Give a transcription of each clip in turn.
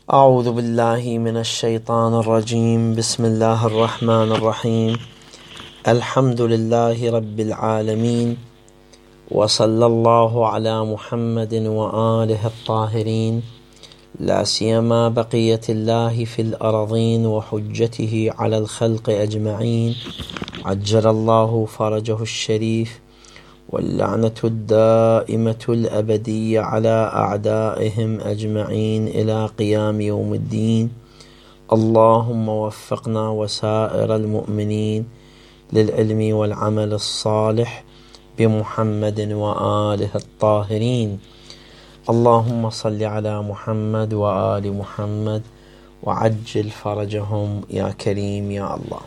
أعوذ بالله من الشيطان الرجيم. بسم الله الرحمن الرحيم. الحمد لله رب العالمين، وصلى الله على محمد وآله الطاهرين، لا سيما بقية الله في الأرضين وحجته على الخلق أجمعين، عجل الله فرجه الشريف، واللعنة الدائمة الأبدية على أعدائهم أجمعين إلى قيام يوم الدين. اللهم وفقنا وسائر المؤمنين للعلم والعمل الصالح بمحمد وآله الطاهرين. اللهم صل على محمد وآل محمد وعجل فرجهم يا كريم يا الله.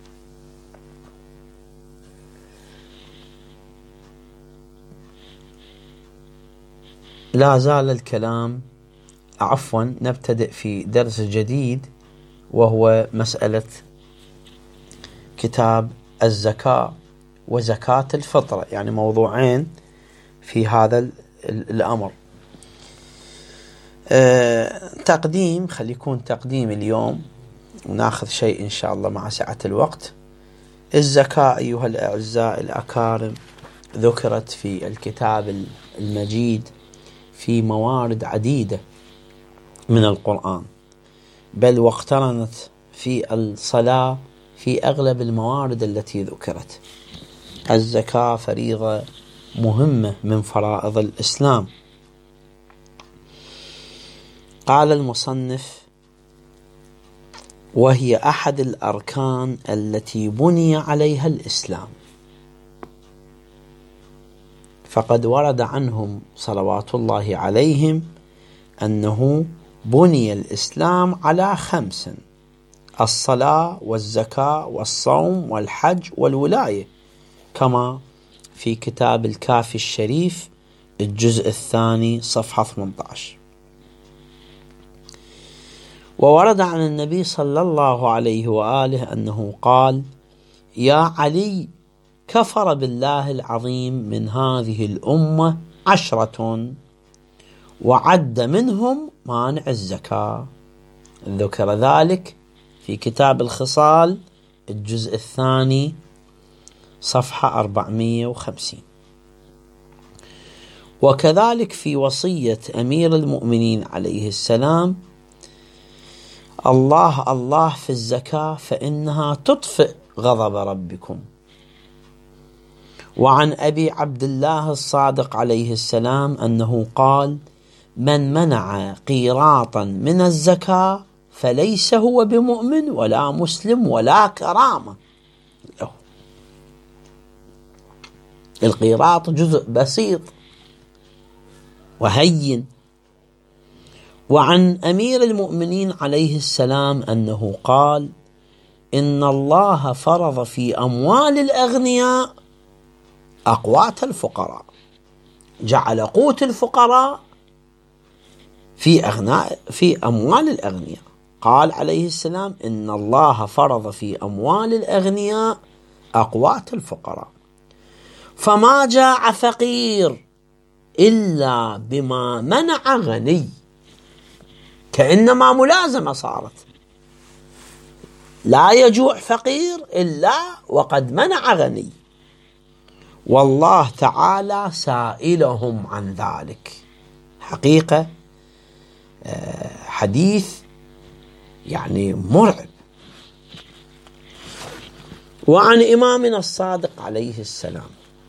لا زال الكلام نبتدئ في درس جديد، وهو مسألة كتاب الزكاة وزكاة الفطرة، يعني موضوعين في هذا الأمر. تقديم، خلي يكون تقديم اليوم، وناخذ شيء إن شاء الله مع سعة الوقت. الزكاة أيها الأعزاء الأكارم ذكرت في الكتاب المجيد في موارد عديدة من القرآن، بل واقترنت في الصلاة في أغلب الموارد التي ذكرت. الزكاة فريضة مهمة من فرائض الإسلام. قال المصنف: وهي أحد الأركان التي بني عليها الإسلام، فقد ورد عنهم صلوات الله عليهم أنه بني الإسلام على 5: الصلاة والزكاة والصوم والحج والولاية، كما في كتاب الكافي الشريف الجزء 2 صفحة 18. وورد عن النبي صلى الله عليه وآله أنه قال: يا علي، كفر بالله العظيم من هذه الأمة 10 وعد منهم مانع الزكاة. ذكر ذلك في كتاب الخصال الجزء 2 صفحة 450. وكذلك في وصية أمير المؤمنين عليه السلام: الله الله في الزكاة فإنها تطفئ غضب ربكم. وعن أبي عبد الله الصادق عليه السلام أنه قال: من منع قيراطا من الزكاة فليس هو بمؤمن ولا مسلم ولا كرامة له. القيراط جزء بسيط وهين. وعن أمير المؤمنين عليه السلام أنه قال: إن الله فرض في أموال الأغنياء أقوات الفقراء، جعل قوت الفقراء في أموال الأغنياء. قال عليه السلام: إن الله فرض في أموال الأغنياء أقوات الفقراء، فما جاء فقير إلا بما منع غني. كأنما ملازمة صارت، لا يجوع فقير إلا وقد منع غني، والله تعالى سائلهم عن ذلك. حقيقة حديث يعني مرعب. وعن إمامنا الصادق عليه السلام: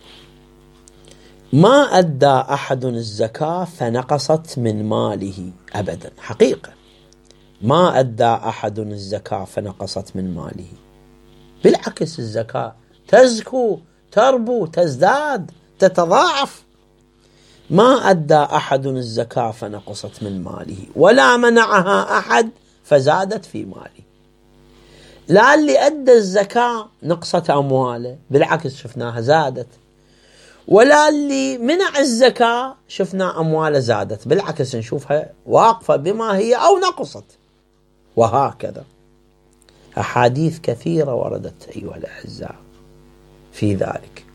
ما أدى أحد الزكاة فنقصت من ماله أبدا. حقيقة ما أدى أحد الزكاة فنقصت من ماله، بالعكس الزكاة تزكو تربو تزداد تتضاعف. ما أدى أحد الزكاة فنقصت من ماله، ولا منعها أحد فزادت في ماله. لا اللي أدى الزكاة نقصت أمواله، بالعكس شفناها زادت، ولا اللي منع الزكاة شفنا أمواله زادت، بالعكس نشوفها واقفة بما هي أو نقصت. وهكذا أحاديث كثيرة وردت أيها الأعزاء في ذلك.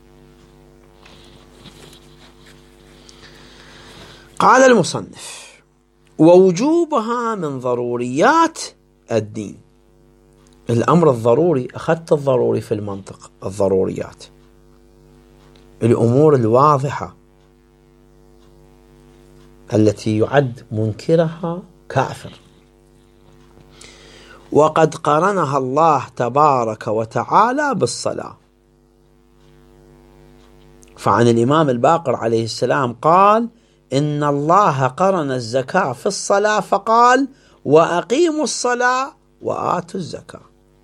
قال المصنف: ووجوبها من ضروريات الدين. الأمر الضروري، أخذت الضروري في المنطق، الضروريات، الأمور الواضحة التي يعد منكرها كافر. وقد قرنها الله تبارك وتعالى بالصلاة، فعن الإمام الباقر عليه السلام قال: إن الله قرن الزكاة في الصلاة فقال: وأقيموا الصلاة وآتوا الزكاة.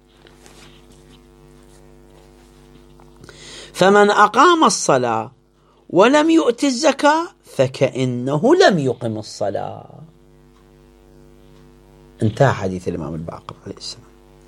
فمن أقام الصلاة ولم يؤت الزكاة فكأنه لم يقم الصلاة. انتهى حديث الإمام الباقر عليه السلام.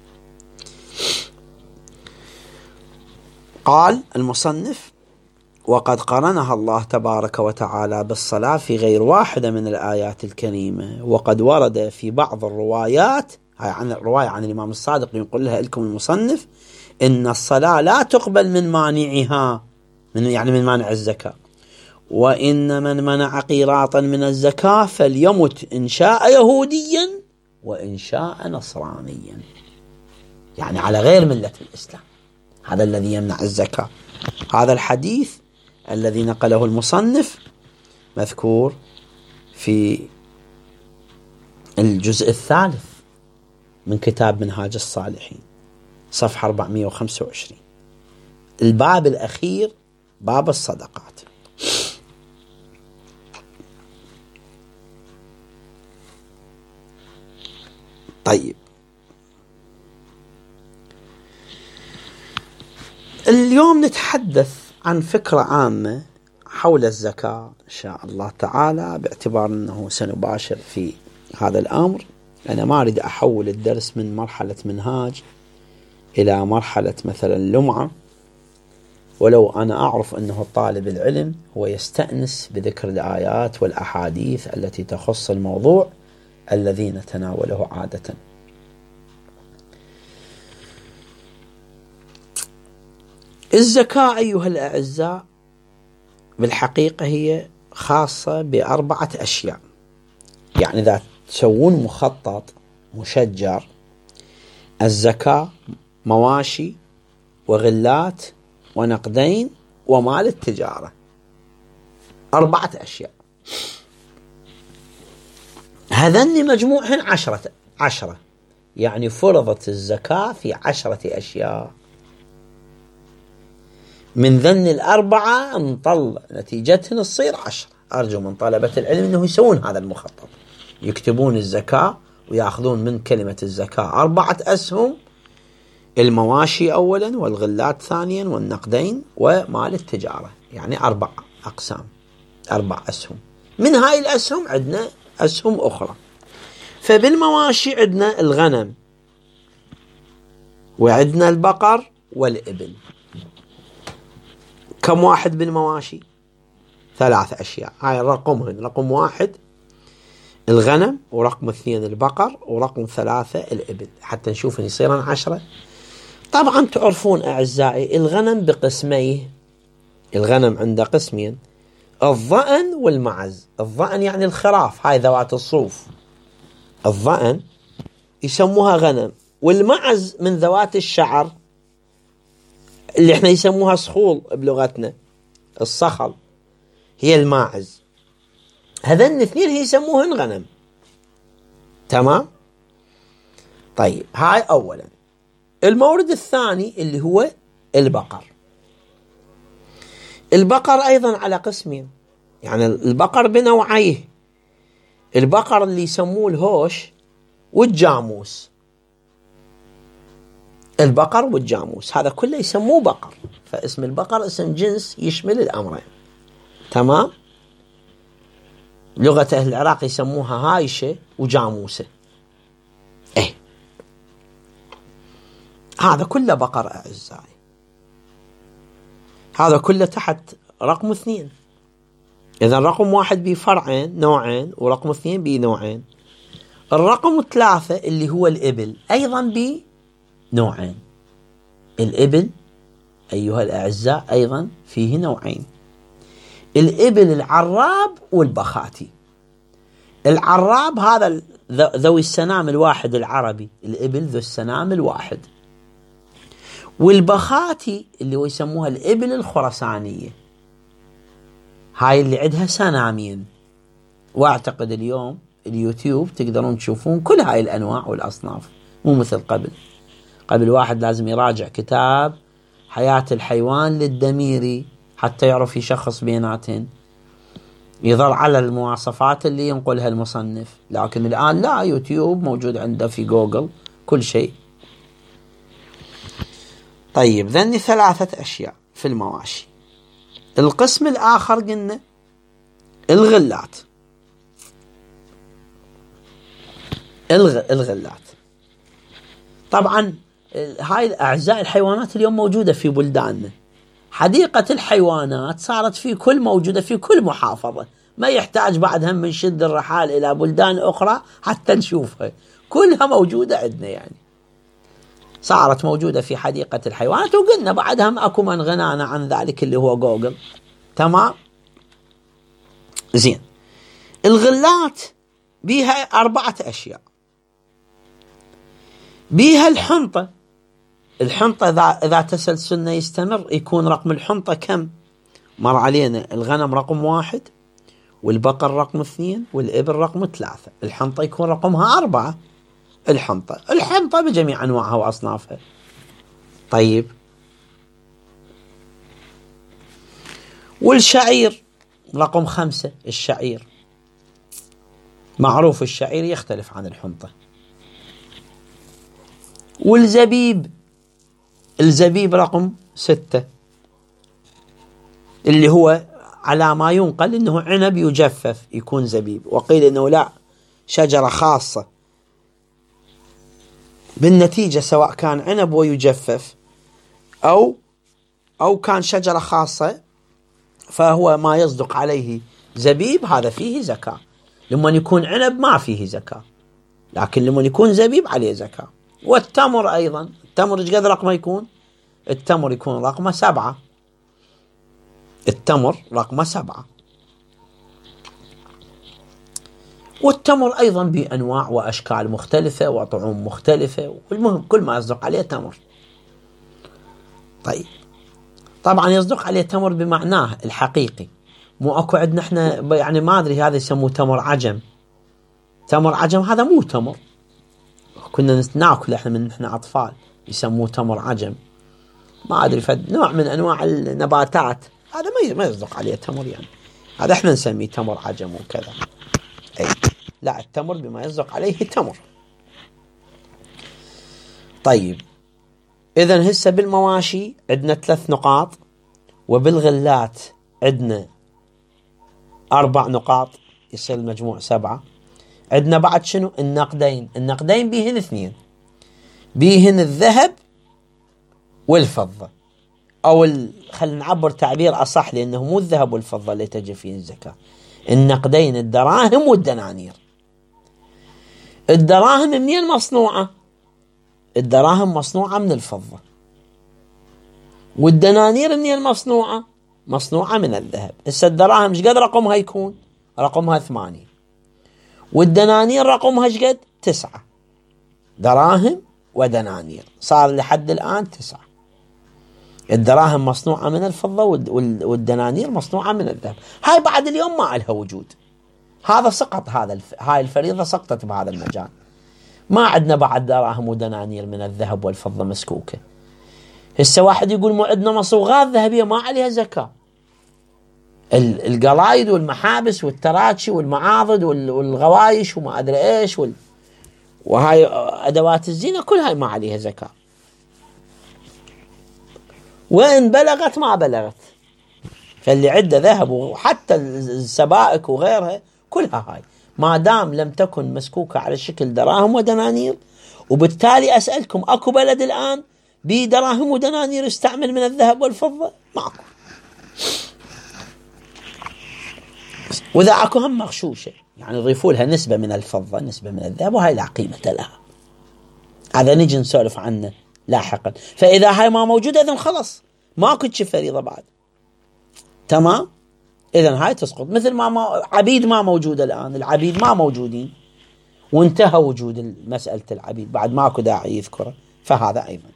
قال المصنف: وقد قرنها الله تبارك وتعالى بالصلاة في غير واحدة من الآيات الكريمة. وقد ورد في بعض الروايات، هاي عن الرواية عن الإمام الصادق يقول لها لكم المصنف: إن الصلاة لا تقبل من مانعها، من مانع الزكاة، وإن من منع قيراطا من الزكاة فليمت إن شاء يهوديا وإن شاء نصرانيا، يعني على غير ملة الإسلام. هذا الذي يمنع الزكاة. هذا الحديث الذي نقله المصنف مذكور في الجزء الثالث من كتاب منهاج الصالحين، صفحة 425، الباب الأخير، باب الصدقات. طيب، اليوم نتحدث عن فكرة عامة حول الزكاة إن شاء الله تعالى، باعتبار أنه سنباشر في هذا الأمر. أنا ما أريد أحول الدرس من مرحلة منهاج إلى مرحلة مثلا لمعة، ولو أنا أعرف أنه طالب العلم هو يستأنس بذكر الآيات والأحاديث التي تخص الموضوع الذي نتناوله عادة. الزكاة أيها الأعزاء بالحقيقة هي خاصة بأربعة أشياء. يعني إذا تسوون مخطط مشجر، الزكاة مواشي وغلات ونقدين ومال التجارة، أربعة أشياء. هذن مجموعهن عشرة، يعني فرضت الزكاة في 10 أشياء. من ذن الأربعة نطلع نتيجتهن تصير 10. أرجو من طلبة العلم أنه يسوون هذا المخطط، يكتبون الزكاة ويأخذون من كلمة الزكاة 4 أسهم: المواشي أولا، والغلات ثانيا، والنقدين، ومال التجارة، يعني 4 أقسام، 4 أسهم. من هاي الأسهم عندنا أسهم أخرى. فبالمواشي عندنا الغنم، وعندنا البقر والإبل. كم واحد بالمواشي؟ 3 أشياء. هاي رقمهن: رقم 1 الغنم، ورقم 2 البقر، ورقم 3 الإبل، حتى نشوف يصيرن 10. طبعا تعرفون أعزائي الغنم بقسميه. الغنم عنده قسمين: الضأن والمعز. الضأن يعني الخراف، هاي ذوات الصوف، الضأن يسموها غنم. والمعز من ذوات الشعر اللي احنا يسموها صخول بلغتنا، الصخل، هي الماعز. هذين 2 يسموهن غنم. تمام؟ طيب، هاي أولا. المورد الثاني اللي هو البقر. البقر أيضا على قسمين، يعني البقر بنوعيه: البقر اللي يسموه الهوش والجاموس. البقر والجاموس هذا كله يسموه بقر، فاسم البقر اسم جنس يشمل الأمرين. تمام؟ لغة أهل العراق يسموها هايشة وجاموسة. هذا كله بقر أعزائي. هذا كله تحت رقم 2. إذا رقم 1 بفرعين، نوعين، ورقم 2 بنوعين. الرقم 3 اللي هو الإبل أيضا بنوعين. الإبل أيها الأعزاء أيضا فيه نوعين: الإبل العراب والبخاتي. العراب هذا ذوي السنام الواحد العربي، الإبل ذو السنام الواحد. والبخاتي اللي هو يسموها الإبل الخرسانية، هاي اللي عندها سنامين. واعتقد اليوم اليوتيوب تقدرون تشوفون كل هاي الأنواع والأصناف، مو مثل قبل واحد لازم يراجع كتاب حياة الحيوان للدميري حتى يعرف يشخص بيناتهن، يظل على المواصفات اللي ينقلها المصنف. لكن الآن لا، يوتيوب موجود عنده في جوجل كل شيء. طيب، ذني 3 أشياء في المواشي. القسم الآخر قلنا الغلات. الغلات طبعا هاي أعزاء الحيوانات اليوم موجودة في بلداننا. حديقة الحيوانات صارت موجودة في كل محافظة، ما يحتاج بعد هم نشد الرحال إلى بلدان أخرى حتى نشوفها، كلها موجودة عندنا. يعني صارت موجودة في حديقة الحيوانات، وقلنا بعدها أكو من غنانا عن ذلك اللي هو جوجل. تمام، زين. الغلات بيها 4 أشياء. بيها الحنطة. إذا تسلسلنا يستمر يكون رقم الحنطة كم؟ مر علينا الغنم رقم 1، والبقر رقم 2، والإبل رقم 3. الحنطة يكون رقمها 4. الحنطة بجميع أنواعها وأصنافها. طيب، والشعير رقم 5. الشعير معروف، الشعير يختلف عن الحنطة. الزبيب رقم 6، اللي هو على ما ينقل انه عنب يجفف يكون زبيب، وقيل انه لا، شجرة خاصة بالنتيجة، سواء كان عنب ويجفف او كان شجرة خاصة، فهو ما يصدق عليه زبيب، هذا فيه زكاة. لما يكون عنب ما فيه زكاة، لكن لما يكون زبيب عليه زكاة. والتمر ايضا، التمر ايش قد رقمه يكون؟ التمر يكون رقمه 7. التمر رقمه 7. والتمر أيضا بأنواع وأشكال مختلفة وطعوم مختلفة، والمهم كل ما يصدق عليه تمر. طيب، طبعا يصدق عليه تمر بمعناه الحقيقي، مو أكو عندنا احنا يعني ما أدري هذا يسموه تمر عجم. تمر عجم هذا مو تمر، كنا ناكل احنا من احنا أطفال، يسموه تمر عجم. ما أدري، فد نوع من أنواع النباتات، هذا ما يصدق عليه تمر. يعني هذا احنا نسميه تمر عجم وكذا. أي لا، التمر بما يصدق عليه تمر. طيب، إذن هسه بالمواشي عندنا 3 نقاط، وبالغلات عندنا 4 نقاط، يصير المجموع 7. عندنا بعد شنو؟ النقدين بيهن 2، بيهن الذهب والفضة، أو خلينا نعبر تعبير أصح، لأنه مو الذهب والفضة اللي تجي فيه الزكاة، النقدين، الدراهم والدنانير. الدراهم منين مصنوعة؟ الدراهم مصنوعة من الفضة. والدنانير منين مصنوعة؟ مصنوعة من الذهب. هسه الدراهم ايش قد رقمها يكون؟ رقمها 8. والدنانير رقمها ايش قد؟ 9. دراهم ودنانير صار لحد الآن 9. الدراهم مصنوعة من الفضة والدنانير مصنوعة من الذهب. هاي بعد اليوم ما لها وجود، هذا سقط، هاي الفريضة سقطت بهذا المجال. ما عندنا بعد دراهم ودنانير من الذهب والفضة مسكوكة. هسه واحد يقول مو عندنا مصوغات ذهبية ما عليها زكاة. القلايد والمحابس والتراتشي والمعاضد والغوايش وما أدري إيش وهاي أدوات الزينة كل هاي ما عليها زكاة، وإن بلغت ما بلغت. فاللي عنده ذهب وحتى السبائك وغيرها كلها هاي ما دام لم تكن مسكوكة على شكل دراهم ودنانير. وبالتالي أسألكم، أكو بلد الآن بدراهم ودنانير يستعمل من الذهب والفضة؟ ماكو. وإذا أكو هم مغشوشة، يعني يضيفوا لها نسبة من الفضة نسبة من الذهب، وهي لا قيمة لها. هذا نجي نسولف عنه لاحقا. فإذا هاي ما موجودة إذن خلص ماكو فريضة بعد. تمام. إذن هاي تسقط. مثل ما عبيد ما موجودة الآن، العبيد ما موجودين وانتهى وجود مسألة العبيد، بعد ماكو داعي يذكره، فهذا أيضا.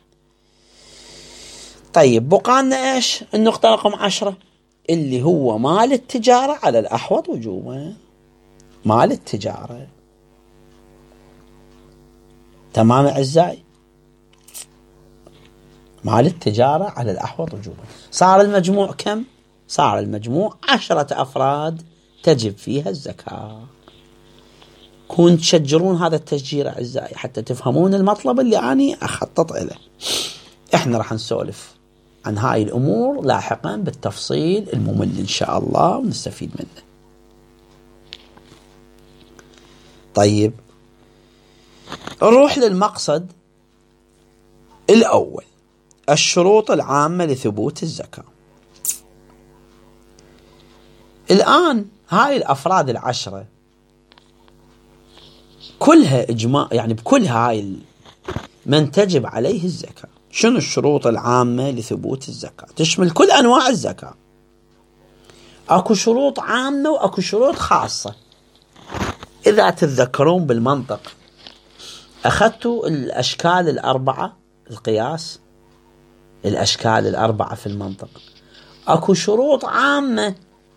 طيب بقى لنا إيش؟ النقطة رقم 10 اللي هو مال التجارة على الأحوط وجوبا. مال التجارة، تمام أعزائي؟ مال التجارة على الأحوط وجوبا. صار المجموع كم؟ صار المجموع 10 أفراد تجب فيها الزكاة. كون تشجرون هذا التشجير أعزائي حتى تفهمون المطلب اللي أنا أخطط إليه. إحنا راح نسولف عن هاي الأمور لاحقا بالتفصيل الممل إن شاء الله ونستفيد منه. طيب نروح للمقصد الأول، الشروط العامة لثبوت الزكاة. الآن هاي الأفراد 10 كلها إجماع، يعني بكل هاي من تجب عليه الزكاة. شنو الشروط العامة لثبوت الزكاة؟ تشمل كل أنواع الزكاة. أكو شروط عامة وأكو شروط خاصة. إذا تتذكرون بالمنطق أخذتوا الأشكال 4 القياس، الأشكال 4 في المنطق، أكو شروط عامة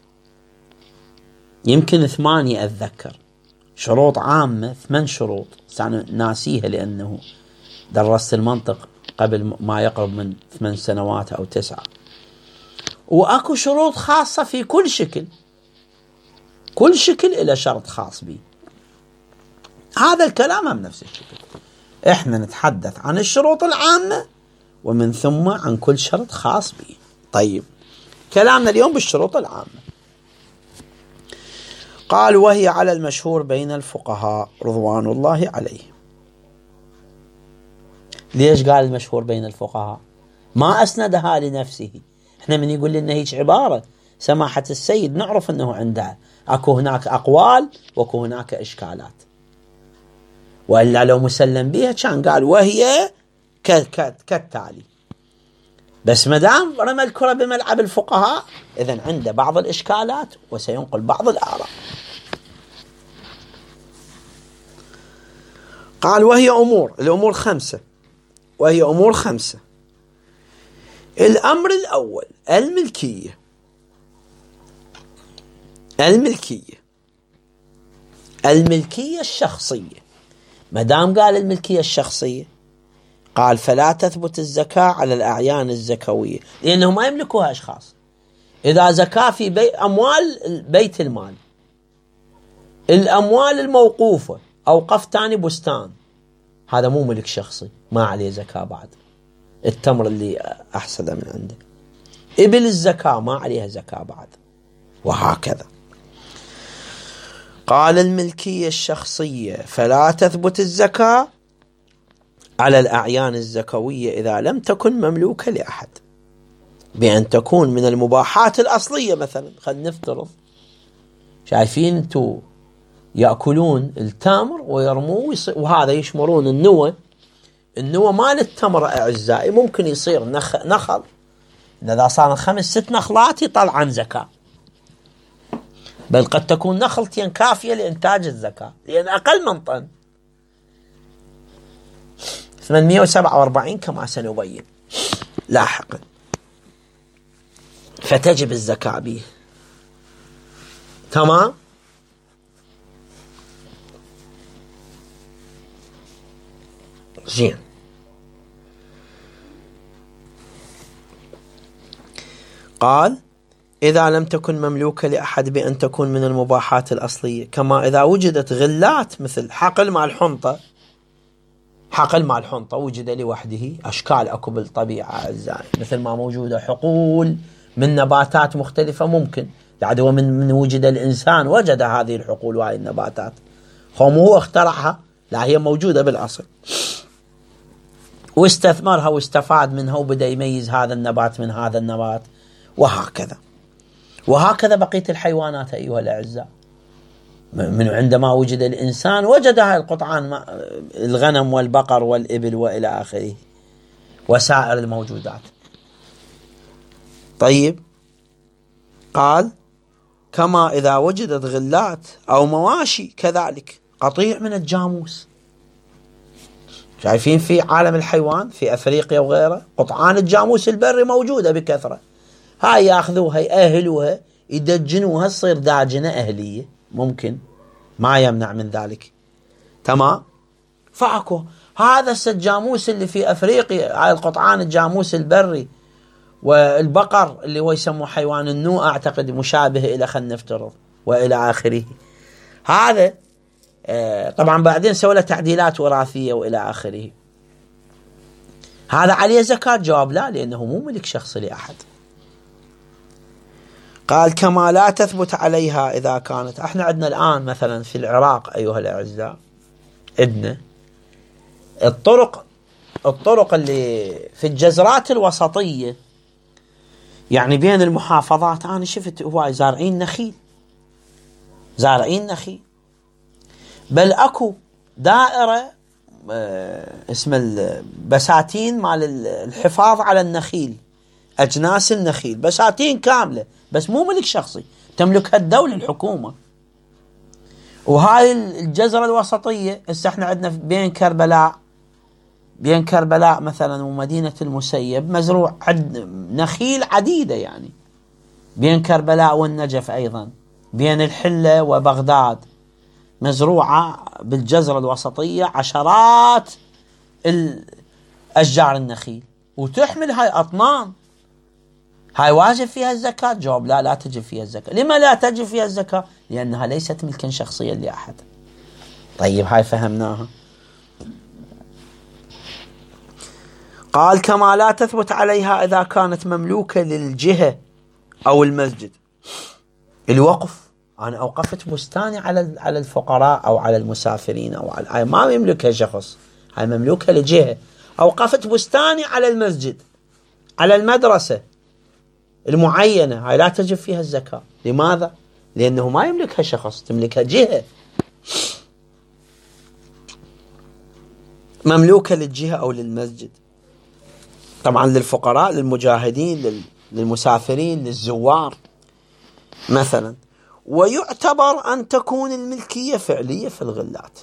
يمكن 8 أتذكر، شروط عامة 8 شروط، أنا ناسيها لأنه درست المنطق قبل ما يقرب من 8 سنوات أو 9. وأكو شروط خاصة في كل شكل، كل شكل إلى شرط خاص به. هذا الكلام هم نفس الشكل. إحنا نتحدث عن الشروط العامة ومن ثم عن كل شرط خاص به. طيب كلامنا اليوم بالشروط العامة. قال وهي على المشهور بين الفقهاء رضوان الله عليهم. ليش قال المشهور بين الفقهاء؟ ما أسندها لنفسه. احنا من يقول لنا هيك عبارة سماحة السيد نعرف أنه عنده أكو هناك أقوال وأكو هناك إشكالات، وإلا لو مسلم بها كان قال وهي كالتالي. بس مدام رمى الكرة بملعب الفقهاء إذن عنده بعض الإشكالات وسينقل بعض الآراء. قال وهي الأمور 5، وهي أمور 5. الأمر الأول الملكية. الملكية الشخصية. مدام قال الملكية الشخصية قال فلا تثبت الزكاة على الأعيان الزكوية، لأنه ما يملكوها أشخاص. إذا زكاة في أموال بيت المال، الأموال الموقوفة، أوقف تاني بستان، هذا مو ملك شخصي، ما عليه زكاة بعد. التمر اللي أحصده من عنده، إبل الزكاة ما عليها زكاة بعد، وهكذا. قال الملكية الشخصية فلا تثبت الزكاة على الأعيان الزكوية إذا لم تكن مملوكة لأحد، بأن تكون من المباحات الأصلية. مثلا خلينا نفترض شايفين انتو يأكلون التمر ويرموه وهذا يشمرون النوى مال التمر أعزائي ممكن يصير نخل، إذا صار 5-6 نخلات يطلع زكاة، بل قد تكون نخلتين كافية لإنتاج الزكاة، لأن أقل من طن 847 كما سنبين لاحقا، فتجب الزكاة به. تمام. زين. قال إذا لم تكن مملوكة لأحد بأن تكون من المباحات الأصلية، كما إذا وجدت غلات مثل حقل مع الحنطة. حقل مع الحنطة وجد لوحده، أشكال أكو بالطبيعة أعزائي، مثل ما موجودة حقول من نباتات مختلفة ممكن العدوى من وجد الإنسان وجد هذه الحقول وهذه النباتات، هو اخترعها، لا هي موجودة بالأصل، واستثمرها واستفاد منها وبدأ يميز هذا النبات من هذا النبات، وهكذا بقية الحيوانات أيها الأعزاء. من عندما وجد الإنسان وجد هاي القطعان، الغنم والبقر والإبل وإلى آخره وسائر الموجودات. طيب قال كما إذا وجدت غلات أو مواشي كذلك قطيع من الجاموس. شايفين في عالم الحيوان في أفريقيا وغيره قطعان الجاموس البري موجودة بكثرة، هاي يأخذوها يأهلوها يدجنوها تصير داجنة أهلية، ممكن ما يمنع من ذلك. تمام. فاكو هذا الجاموس اللي في أفريقيا، هاي القطعان الجاموس البري والبقر اللي هو يسموه حيوان النوء، أعتقد مشابه إلى خلينا نفترض وإلى آخره. هذا طبعا بعدين سوى له تعديلات وراثية وإلى آخره. هذا عليه زكاة؟ جواب لا، لأنه مو ملك شخصي لأحد. قال كما لا تثبت عليها إذا كانت. احنا عندنا الآن مثلا في العراق أيها الأعزاء عندنا الطرق اللي في الجزرات الوسطية، يعني بين المحافظات، أنا شفت هواي زارعين نخيل، بل أكو دائرة اسم البساتين مال الحفاظ على النخيل، أجناس النخيل، بساتين كاملة، بس مو ملك شخصي، تملكها الدولة الحكومة. وهاي الجزرة الوسطية هسه احنا عندنا بين كربلاء مثلا ومدينة المسيب مزروع نخيل عديدة، يعني بين كربلاء والنجف أيضا، بين الحلة وبغداد مزروعة بالجزرة الوسطية عشرات الأشجار النخيل، وتحمل هاي أطنان. هاي واجب فيها الزكاة؟ جواب لا تجب فيها الزكاة. لما لا تجب فيها الزكاة؟ لأنها ليست ملكا شخصيا لأحد. طيب هاي فهمناها. قال كما لا تثبت عليها إذا كانت مملوكة للجهة أو المسجد. الوقف، أنا أوقفت بستاني على الفقراء أو على المسافرين أو على، هاي ما يملكها شخص، هاي مملوكة لجهة. أوقفت بستاني على المسجد، على المدرسة المعينة، هاي لا تجب فيها الزكاة. لماذا؟ لأنه ما يملكها شخص، تملكها جهة مملوكة للجهة أو للمسجد. طبعا للفقراء، للمجاهدين، للمسافرين، للزوار مثلا. ويعتبر أن تكون الملكية فعلية في الغلات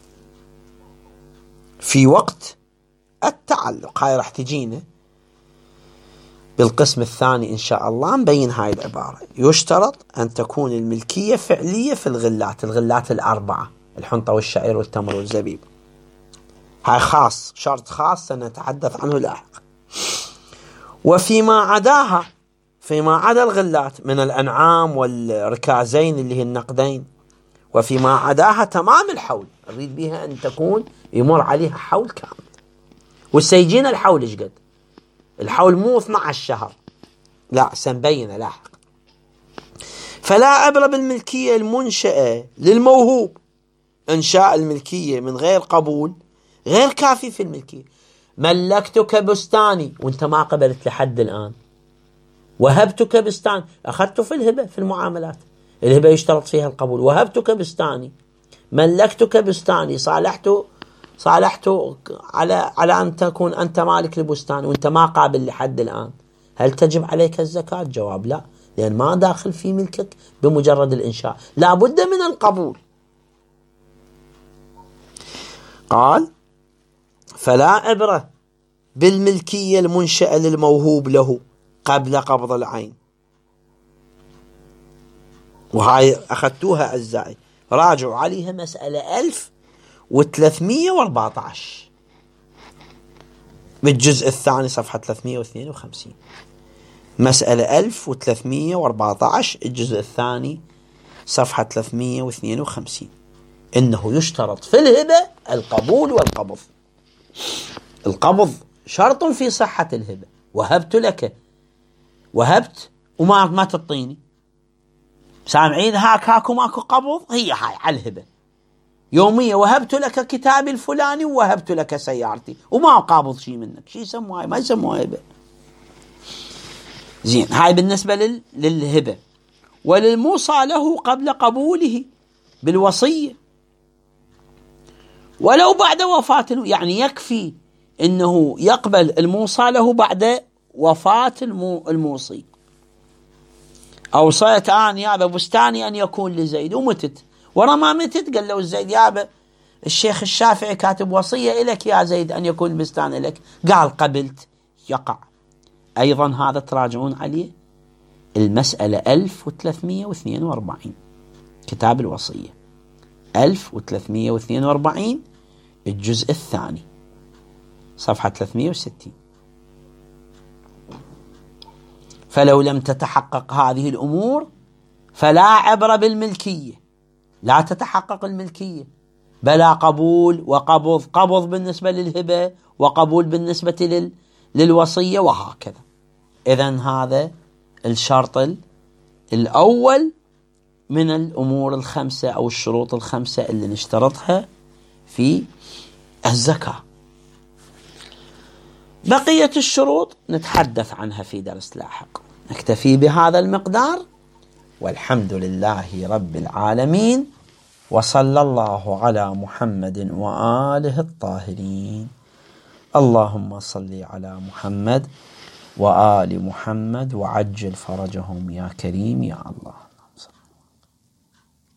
في وقت التعلق. هاي راح تجينا بالقسم الثاني إن شاء الله نبين هاي العبارة. يشترط أن تكون الملكية فعلية في الغلات الأربعة، الحنطة والشعير والتمر والزبيب. هاي شرط خاص سنتحدث عنه لاحقا. وفيما عداها، فيما عدا الغلات من الأنعام والركازين اللي هي النقدين، وفيما عداها تمام الحول، أريد بها أن تكون يمر عليها حول كامل. والسيجين الحول إيش قد؟ الحول مو 12 شهر، لا سنبينه لاحق. فلا عبرة بالملكية المنشأة للموهوب. إنشاء الملكية من غير قبول غير كافي في الملكية. ملكتك بستاني وانت ما قبلت لحد الآن، وهبتك بستان، أخذته في الهبة، في المعاملات الهبة يشترط فيها القبول. وهبتك بستاني، ملكتك بستاني، صالحته على أن تكون أنت مالك لبستان وأنت ما قابل لحد الآن، هل تجب عليك الزكاة؟ جواب لا، لأن ما داخل في ملكك بمجرد الإنشاء، لا بد من القبول. قال فلا عبرة بالملكية المنشأة للموهوب له قبل قبض العين. وهاي أخذتوها أعزائي، راجعوا عليها مسألة 1314 بالجزء الثاني صفحة 352. مسألة 1314 الجزء الثاني صفحة 352. إنه يشترط في الهبة القبول والقبض. القبض شرط في صحة الهبة. وهبت لك، وهبت وما تعطيني، سامعين؟ هاكو ماكو قبض، هي هاي على الهبة يومية. وهبت لك كتابي الفلاني ووهبت لك سيارتي وما قابض شيء منك، شيء يسموها هاي؟ ما يسموها هبة. زين، هاي بالنسبة للهبة. وللموصى له قبل قبوله بالوصية ولو بعد وفاته، يعني يكفي انه يقبل الموصى له بعد وفاة الموصي. أوصيت أنا يابا بستاني أن يكون لزيد ومتت، ورا ما متت قال له الزيد يابا الشيخ الشافعي كاتب وصية إليك يا زيد أن يكون البستان لك، قال قبلت، يقع. أيضا هذا تراجعون عليه المسألة 1342 كتاب الوصية 1342 الجزء الثاني صفحة 360. فلو لم تتحقق هذه الأمور فلا عبرة بالملكية، لا تتحقق الملكية، بلا قبول وقبض، قبض بالنسبة للهبة وقبول بالنسبة للوصية وهكذا. إذن هذا الشرط الأول من الأمور الخمسة أو الشروط الخمسة اللي نشترطها في الزكاة. بقية الشروط نتحدث عنها في درس لاحق. نكتفي بهذا المقدار، والحمد لله رب العالمين، وصلى الله على محمد وآله الطاهرين. اللهم صل على محمد وآل محمد وعجل فرجهم يا كريم يا الله.